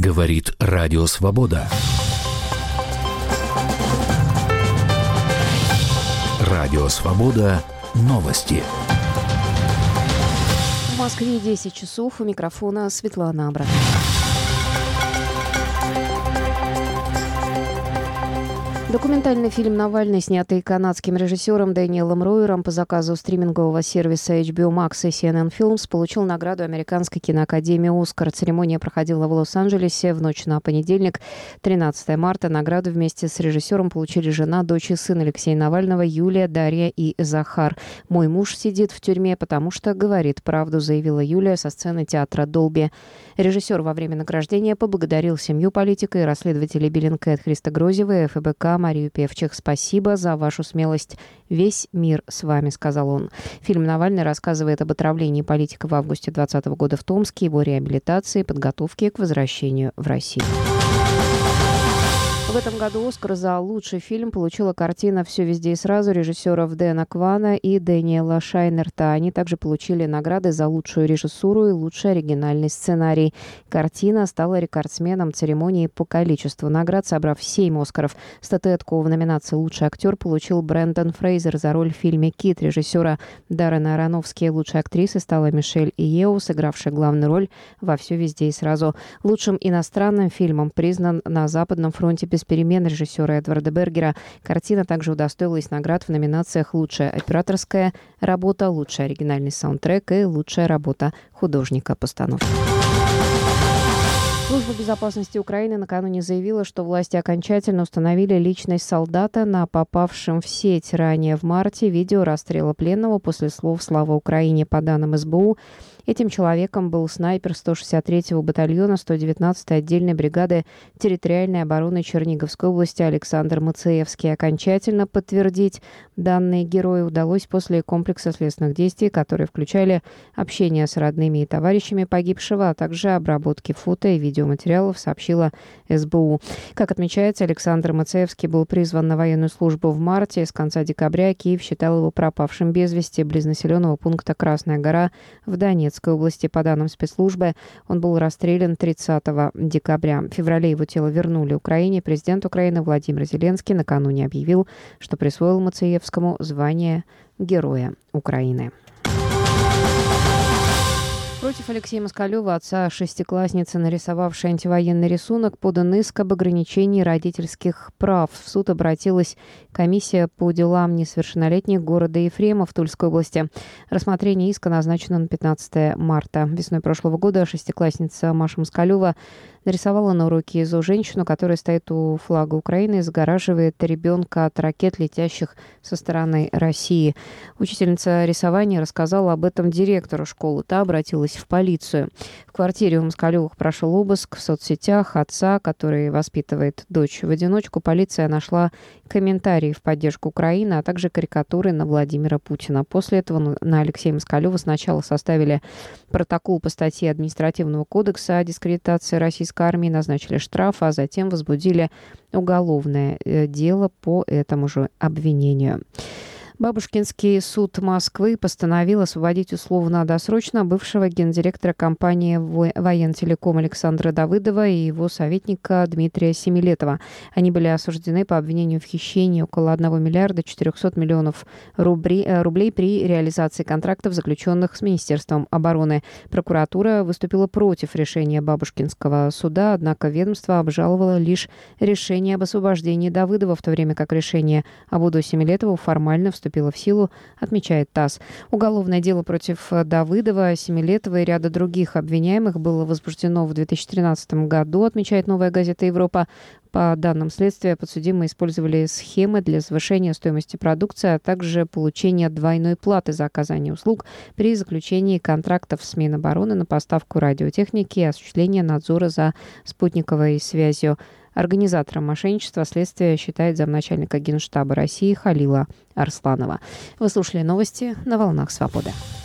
Говорит Радио Свобода. Радио Свобода. Новости. В Москве 10 часов. У микрофона Светлана Абрамова. Документальный фильм «Навальный», снятый канадским режиссером Дэниелом Роером по заказу стримингового сервиса HBO Max и CNN Films, получил награду Американской киноакадемии «Оскар». Церемония проходила в Лос-Анджелесе в ночь на понедельник, 13 марта. Награду вместе с режиссером получили жена, дочь и сын Алексея Навального, Юлия, Дарья и Захар. «Мой муж сидит в тюрьме, потому что говорит правду», заявила Юлия со сцены театра Долби. Режиссер во время награждения поблагодарил семью политика и расследователей Bellingcat Христа Грозева и ФБК Марию Певчих. «Спасибо за вашу смелость. Весь мир с вами», — сказал он. Фильм «Навальный» рассказывает об отравлении политика в августе 2020 года в Томске, его реабилитации и подготовке к возвращению в Россию. В этом году «Оскар» за лучший фильм получила картина «Все везде и сразу» режиссеров Дэна Квана и Дэниела Шайнерта. Они также получили награды за лучшую режиссуру и лучший оригинальный сценарий. Картина стала рекордсменом церемонии по количеству наград, собрав 7 «Оскаров». Статуэтку в номинации «Лучший актер» получил Брэндон Фрейзер за роль в фильме «Кит» режиссера Даррена Аронофски. Лучшей актрисой стала Мишель Иеу, сыгравшая главную роль во «Все везде и сразу». Лучшим иностранным фильмом признан «На Западном фронте без перемен» режиссера Эдварда Бергера. Картина также удостоилась наград в номинациях «Лучшая операторская работа», «Лучший оригинальный саундтрек» и «Лучшая работа художника-постановки». Служба безопасности Украины накануне заявила, что власти окончательно установили личность солдата на попавшем в сеть ранее в марте видео расстрела пленного после слов «Слава Украине». По данным СБУ, этим человеком был снайпер 163-го батальона 119-й отдельной бригады территориальной обороны Черниговской области Александр Мацеевский. Окончательно подтвердить данные героя удалось после комплекса следственных действий, которые включали общение с родными и товарищами погибшего, а также обработки фото и видеоматериалов, сообщила СБУ. Как отмечается, Александр Мацеевский был призван на военную службу в марте. С конца декабря Киев считал его пропавшим без вести близ населенного пункта Красная Гора в Донецкой области. По данным спецслужбы, он был расстрелян 30 декабря. В феврале его тело вернули Украине. Президент Украины Владимир Зеленский накануне объявил, что присвоил Мацеевскому звание Героя Украины. Против Алексея Москалева, отца шестиклассницы, нарисовавшей антивоенный рисунок, подан иск об ограничении родительских прав. В суд обратилась комиссия по делам несовершеннолетних города Ефремов в Тульской области. Рассмотрение иска назначено на 15 марта. Весной прошлого года шестиклассница Маша Москалева нарисовала на уроке ИЗО женщину, которая стоит у флага Украины и загораживает ребенка от ракет, летящих со стороны России. Учительница рисования рассказала об этом директору школы. Та обратилась в полицию. В квартире у Москалевых прошел обыск. В соцсетях отца, который воспитывает дочь в одиночку, полиция нашла комментарии в поддержку Украины, а также карикатуры на Владимира Путина. После этого на Алексея Москалева сначала составили протокол по статье Административного кодекса о дискредитации российской армии, назначили штраф, а затем возбудили уголовное дело по этому же обвинению. Бабушкинский суд Москвы постановил освободить условно-досрочно бывшего гендиректора компании «Воентелеком» Александра Давыдова и его советника Дмитрия Семилетова. Они были осуждены по обвинению в хищении около 1 миллиарда 400 миллионов рублей при реализации контрактов, заключенных с Министерством обороны. Прокуратура выступила против решения Бабушкинского суда, однако ведомство обжаловало лишь решение об освобождении Давыдова, в то время как решение об УДО Семилетова формально вступила в силу, отмечает ТАСС. Уголовное дело против Давыдова, Семилетова и ряда других обвиняемых было возбуждено в 2013 году, отмечает «Новая газета Европа». По данным следствия, подсудимые использовали схемы для завышения стоимости продукции, а также получения двойной платы за оказание услуг при заключении контрактов с Минобороны на поставку радиотехники и осуществление надзора за спутниковой связью. Организатором мошенничества следствие считает замначальника Генштаба России Халила Арсланова. Вы слушали новости на «Волнах Свободы».